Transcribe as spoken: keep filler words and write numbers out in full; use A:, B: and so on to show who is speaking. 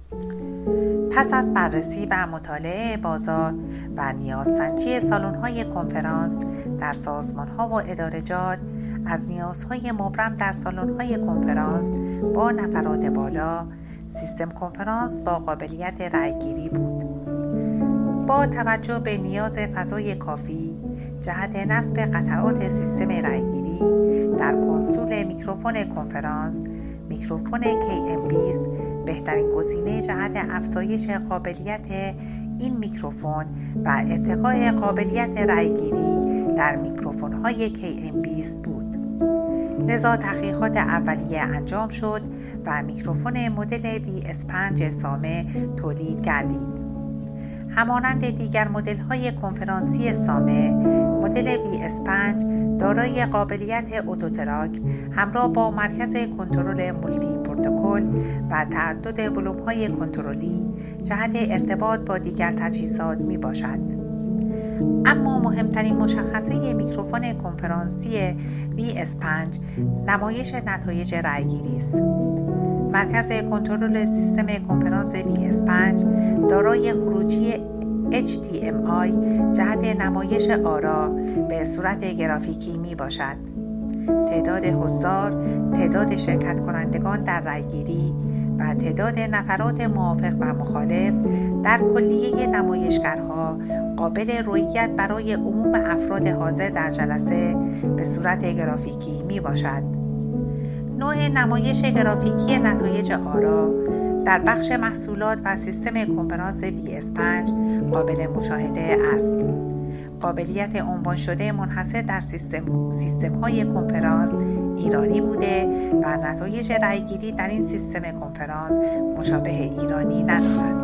A: پس از بررسی و مطالعه بازار و نیازسنجی سالن‌های کنفرانس در سازمان‌ها و ادارجات، از نیازهای مبرم در سالن‌های کنفرانس با نفرات بالا، سیستم کنفرانس با قابلیت رأی‌گیری بود. با توجه به نیاز فضای کافی جهت نصب قطعات سیستم رأی‌گیری در کنسول میکروفون کنفرانس، میکروفون کی ام بیست بهترین گزینه جهت افزایش قابلیت این میکروفون و ارتقاء قابلیت رأی‌گیری در میکروفون‌های کی ام بیست بود. لذا تحقیقات اولیه انجام شد و میکروفون مدل وی اس پنج سامه تولید گردید. همانند دیگر مدل‌های کنفرانسی سامه، مدل وی اس پنج دارای قابلیت اتوتراک همراه با مرکز کنترل مولتی پروتکل و تعدد ولوم‌های کنترلی جهت ارتباط با دیگر تجهیزات میباشد. اما مهمترین مشخصه میکروفون کنفرانسی وی اس پنج نمایش نتایج رأی‌گیری است. مرکز کنترل سیستم کنفرانس وی اس پنج دارای خروجی اچ دی ام آی جهت نمایش آرا به صورت گرافیکی می باشد. تعداد حضار، تعداد شرکت کنندگان در رأی‌گیری و تعداد نفرات موافق و مخالف در کلیه نمایشگرها قابل رؤیت برای عموم افراد حاضر در جلسه به صورت گرافیکی می باشد. نوع نمایش گرافیکی نتایج آرا در بخش محصولات و سیستم کنفرانس وی اس پنج قابل مشاهده است. قابلیت عنوان شده منحصر در سیستم سیستم های کنفرانس ایرانی بوده و نتایج رأی‌گیری در این سیستم کنفرانس مشابه ایرانی ندارد.